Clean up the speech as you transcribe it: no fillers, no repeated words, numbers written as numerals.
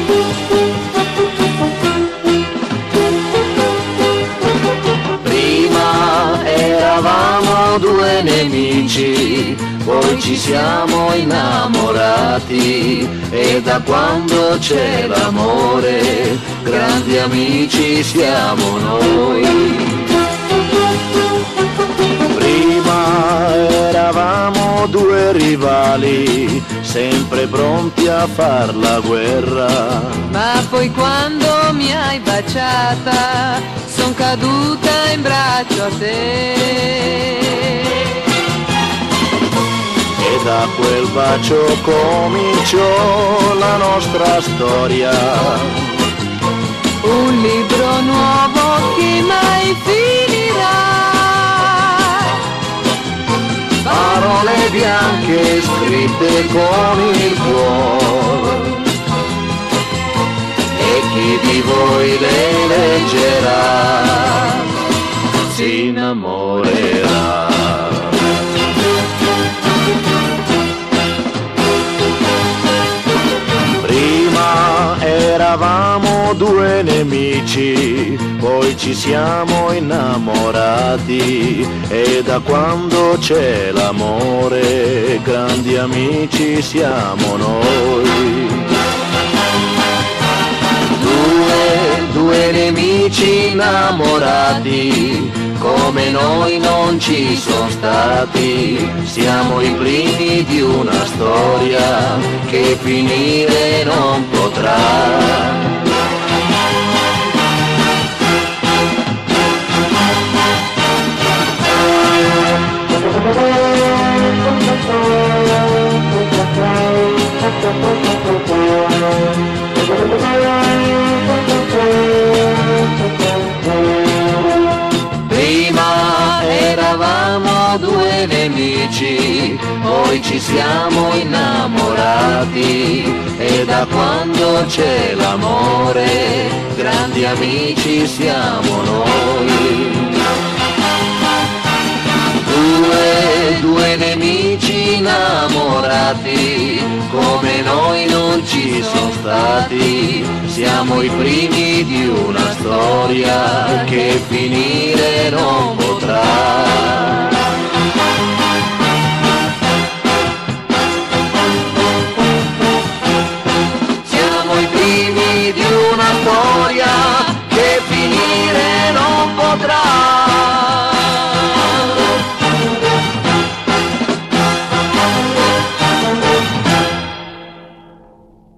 Prima eravamo due nemici, poi ci siamo innamorati, e da quando c'è l'amore, grandi amici siamo noi. Prima eravamo due rivali, sempre pronti a far la guerra, ma poi quando mi hai baciata, son caduta in braccio a te. e da quel bacio cominciò la nostra storia. Un libro nuovo che mai finirà. Parole bianche scritte con il cuore, e chi di voi le leggerà si innamorerà. Prima eravamo due nemici, poi ci siamo innamorati, e da quando c'è l'amore, grandi amici siamo noi. Due nemici innamorati, come noi non ci sono stati, siamo i primi di una storia che finire non potrà. Prima eravamo due nemici, poi ci siamo innamorati, e da quando c'è l'amore, grandi amici siamo noi. Due nemici innamorati, come noi non ci sono stati, siamo i primi di una storia che finire non potrà.